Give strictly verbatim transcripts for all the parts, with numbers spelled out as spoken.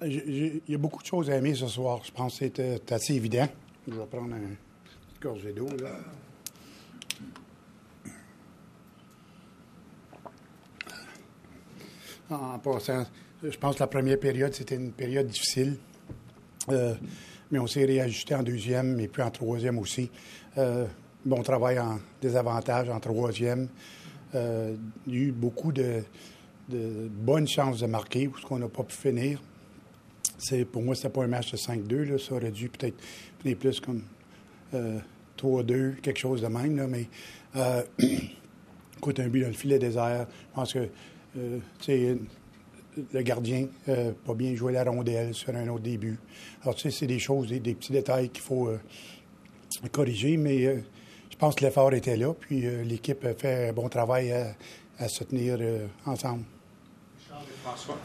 Il y a beaucoup de choses à aimer ce soir. Je pense que c'est assez évident. Je vais prendre une gorgée d'eau, là. En passant, je pense que la première période, c'était une période difficile. Euh, mais on s'est réajusté en deuxième et puis en troisième aussi. Euh, bon travail en désavantage en troisième. Euh, il y a eu beaucoup de, de bonnes chances de marquer, ce qu'on n'a pas pu finir. C'est, pour moi, c'était pas un match de cinq deux. Là. Ça aurait dû peut-être finir plus comme euh, trois deux, quelque chose de même. Là. Mais, euh, écoute, un but dans le filet désert. Je pense que, euh, tu sais, le gardien n'a euh, pas bien joué la rondelle sur un autre début. Alors, tu sais, c'est des choses, des, des petits détails qu'il faut euh, corriger, mais euh, je pense que l'effort était là, puis euh, l'équipe a fait un bon travail à, à se tenir euh, ensemble. Charles et François.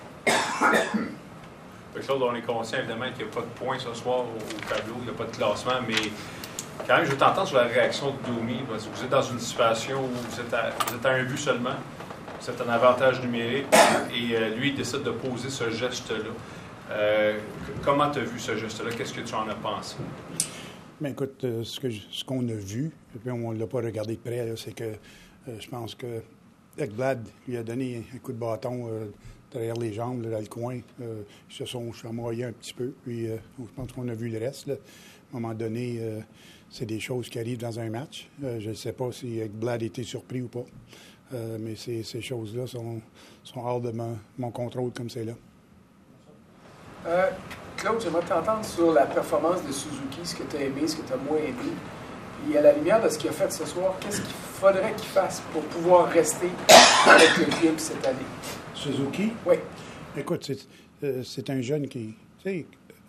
Claude, on est conscient évidemment qu'il n'y a pas de points ce soir au, au tableau, il n'y a pas de classement, mais quand même, je veux t'entendre sur la réaction de Domi, parce que vous êtes dans une situation où vous êtes à, vous êtes à un but seulement. C'est un avantage numérique et euh, lui, il décide de poser ce geste-là. Euh, comment tu as vu ce geste-là? Qu'est-ce que tu en as pensé? Bien, écoute, euh, ce, que je, ce qu'on a vu, et puis on ne l'a pas regardé de près, là, c'est que euh, je pense que Ekblad lui a donné un coup de bâton euh, derrière les jambes, là, dans le coin. Euh, ils se sont chamoyés un petit peu, puis euh, je pense qu'on a vu le reste. Là. À un moment donné, euh, c'est des choses qui arrivent dans un match. Euh, je ne sais pas si Ekblad était surpris ou pas. Euh, mais ces, ces choses-là sont, sont hors de mon, mon contrôle comme c'est là. Euh, Claude, j'aimerais t'entendre sur la performance de Suzuki, ce que tu as aimé, ce que tu as moins aimé. Et à la lumière de ce qu'il a fait ce soir, qu'est-ce qu'il faudrait qu'il fasse pour pouvoir rester avec le club cette année? Suzuki? Oui. Écoute, c'est, euh, c'est un jeune qui, tu sais,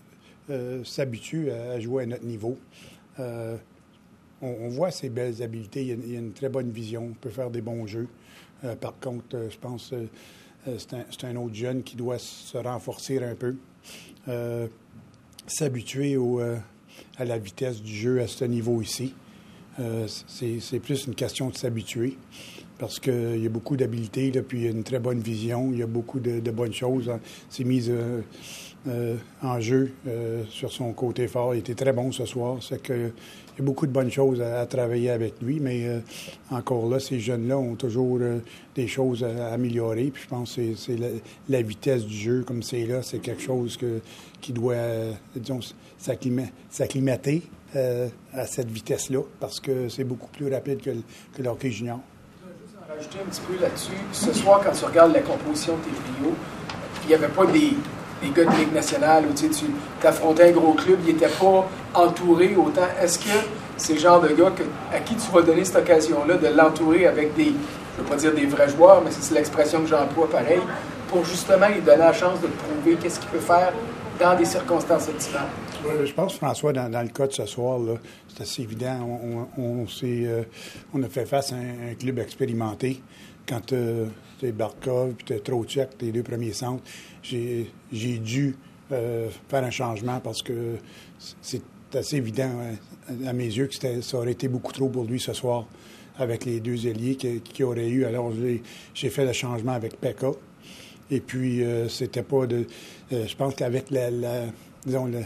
euh, s'habitue à, à jouer à notre niveau. Euh, On, on voit ses belles habiletés. Il a, il a une très bonne vision. Il peut faire des bons jeux. Euh, par contre, euh, je pense que euh, c'est, un, c'est un autre jeune qui doit se renforcer un peu. Euh, s'habituer au, euh, à la vitesse du jeu à ce niveau ici. Euh, c'est, c'est plus une question de s'habituer. Parce qu'il y a beaucoup d'habiletés, là, puis il y a une très bonne vision. Il y a beaucoup de, de bonnes choses. Hein. C'est mis euh, euh, en jeu euh, sur son côté fort. Il était très bon ce soir. C'est que il y a beaucoup de bonnes choses à, à travailler avec lui, mais euh, encore là, ces jeunes-là ont toujours euh, des choses à, à améliorer. Puis je pense que c'est, c'est la, la vitesse du jeu comme c'est là, c'est quelque chose que, qui doit, euh, disons, s'acclimater, s'acclimater euh, à cette vitesse-là, parce que c'est beaucoup plus rapide que, que le hockey junior. Je vais juste en rajouter un petit peu là-dessus. Ce soir, quand tu regardes la composition de tes trios, il n'y avait pas des... les gars de Ligue nationale, où tu affrontais un gros club, ils n'étaient pas entourés autant. Est-ce que c'est le genre de gars que, à qui tu vas donner cette occasion-là de l'entourer avec des, je ne veux pas dire des vrais joueurs, mais c'est l'expression que j'emploie pareil, pour justement lui donner la chance de prouver qu'est-ce qu'il peut faire dans des circonstances optimales? Oui, je pense, François, dans, dans le cas de ce soir, là, c'est assez évident. On, on, on, s'est, euh, on a fait face à un, un club expérimenté. Quand tu es Barkov et tu as Trocheck, tes deux premiers centres, j'ai, j'ai dû euh, faire un changement parce que c'est assez évident à, à mes yeux que c'était, ça aurait été beaucoup trop pour lui ce soir avec les deux ailiers qu'il qui auraient eu. Alors, j'ai, j'ai fait le changement avec Pekka. Et puis, euh, c'était pas de... Euh, je pense qu'avec la, la disons, le,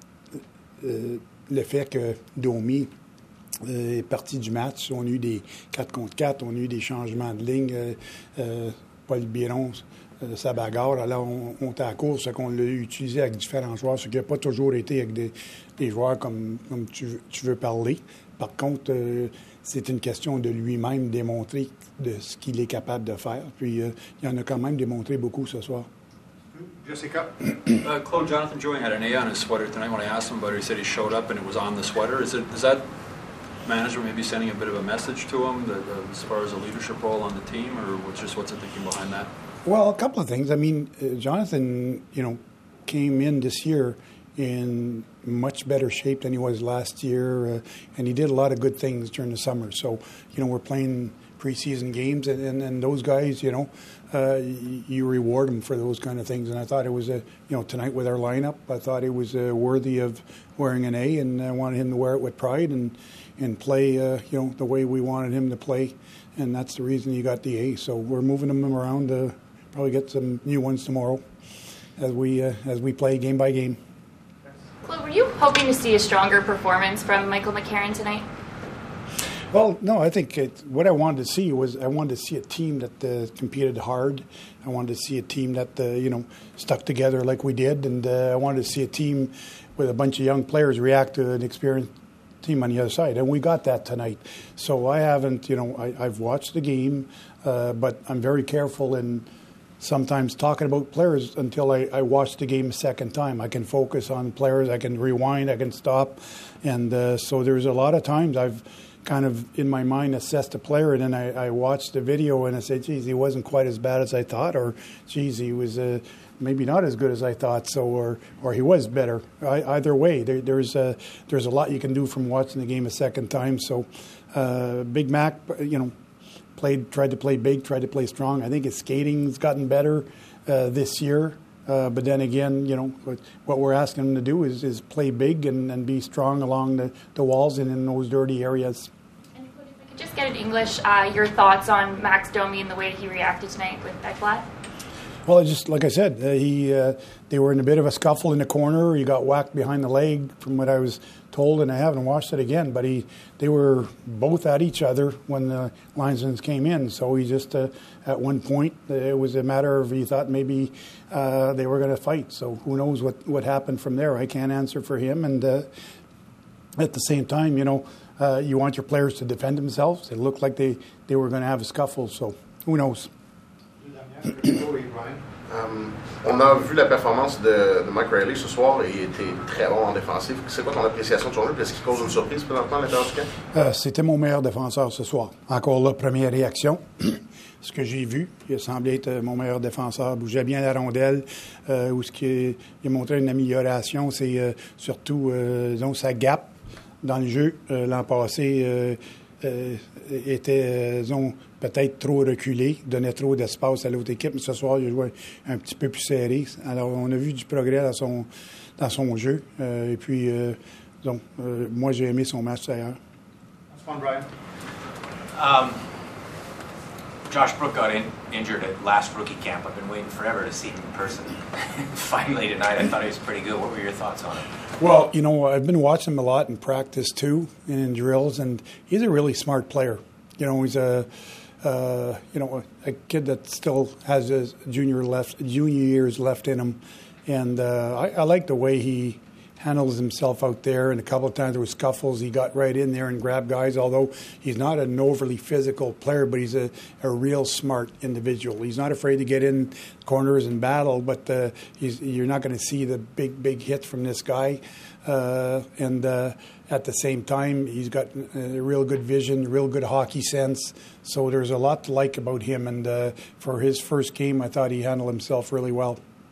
euh, le fait que Domi euh, est parti du match, on a eu des quatre contre quatre, on a eu des changements de ligne. Euh, euh, Paul Biron, euh, sa bagarre, alors on, on était à la course, qu'on l'a utilisé avec différents joueurs, ce qui n'a pas toujours été avec des, des joueurs comme, comme tu, tu veux parler. Par contre, euh, c'est une question de lui-même démontrer de ce qu'il est capable de faire. Puis, euh, il en a quand même démontré beaucoup ce soir. Jessica? uh, Claude, Jonathan Drouin had an A on his sweater tonight. When I asked him about it, he said he showed up and it was on the sweater. Is, it, is that management maybe sending a bit of a message to him that, uh, as far as a leadership role on the team, or what's just what's the thinking behind that? Well, a couple of things. I mean, uh, Jonathan, you know, came in this year in much better shape than he was last year, uh, and he did a lot of good things during the summer. So, you know, we're playing preseason games, and, and, and those guys, you know, uh, you, you reward them for those kind of things. And I thought it was, a, you know, tonight with our lineup, I thought it was uh, worthy of wearing an A, and I wanted him to wear it with pride and and play, uh, you know, the way we wanted him to play, and that's the reason he got the A. So we're moving him around to probably get some new ones tomorrow. as we uh, as we play game by game. Claude, were you hoping to see a stronger performance from Michael McCarron tonight? Well, no, I think it, what I wanted to see was I wanted to see a team that uh, competed hard. I wanted to see a team that, uh, you know, stuck together like we did. And uh, I wanted to see a team with a bunch of young players react to an experienced team on the other side. And we got that tonight. So I haven't, you know, I, I've watched the game, uh, but I'm very careful in sometimes talking about players until I, I watch the game a second time. I can focus on players. I can rewind. I can stop. And uh, so there's a lot of times I've kind of in my mind assessed a player, and then I, I watched the video and I said, geez, he wasn't quite as bad as I thought, or geez, he was uh, maybe not as good as I thought, so or or he was better. I, either way, there, there's a, there's a lot you can do from watching the game a second time. So uh, Big Mac, you know, played tried to play big, tried to play strong. I think his skating's gotten better uh, this year. Uh, but then again, you know, what, what we're asking him to do is, is play big and, and be strong along the, the walls and in those dirty areas. And if we could just get in English, uh, your thoughts on Max Domi and the way he reacted tonight with Ekblad? Well, just like I said, uh, he uh, they were in a bit of a scuffle in the corner. He got whacked behind the leg, from what I was told, and I haven't watched it again. But he, they were both at each other when the linesmen came in. So he just, uh, at one point, uh, it was a matter of he thought maybe uh, they were going to fight. So who knows what, what happened from there? I can't answer for him. And uh, at the same time, you know, uh, you want your players to defend themselves. It looked like they, they were going to have a scuffle. So who knows? Um, on a vu la performance de, de Mike Reilly ce soir et il était très bon en défensif. C'est quoi ton appréciation de son jeu? Est-ce qu'il cause une surprise présentement à l'intérieur du camp? Euh, c'était mon meilleur défenseur ce soir. Encore là, première réaction. Ce que j'ai vu, il a semblé être mon meilleur défenseur. Bougeait bien la rondelle. Euh, où ce qui est, il a montré une amélioration, c'est euh, surtout euh, disons, sa gap dans le jeu. Euh, l'an passé euh, euh, était euh, disons, peut-être trop reculé, donnait trop d'espace à l'autre équipe, mais ce soir, il a joué un petit peu plus serré. Alors, on a vu du progrès dans son, dans son jeu. Euh, et puis, euh, donc, euh, moi, j'ai aimé son match d'ailleurs. That's fun, Brian. Um, Josh Brook got in, injured at last rookie camp. I've been waiting forever to see him in person. Finally tonight, I thought he was pretty good. What were your thoughts on it? Well, you know, I've been watching him a lot in practice, too, and in drills, and he's a really smart player. You know, he's a... Uh, you know, a, a kid that still has his junior left, junior years left in him, and uh, I, I like the way he handles himself out there. And a couple of times there were scuffles, he got right in there and grabbed guys. Although he's not an overly physical player, but he's a, a real smart individual. He's not afraid to get in corners and battle, but uh, he's, you're not going to see the big, big hits from this guy. Uh, and uh, at the same time, he's got a real good vision, real good hockey sense. So there's a lot to like about him. And uh, for his first game, I thought he handled himself really well.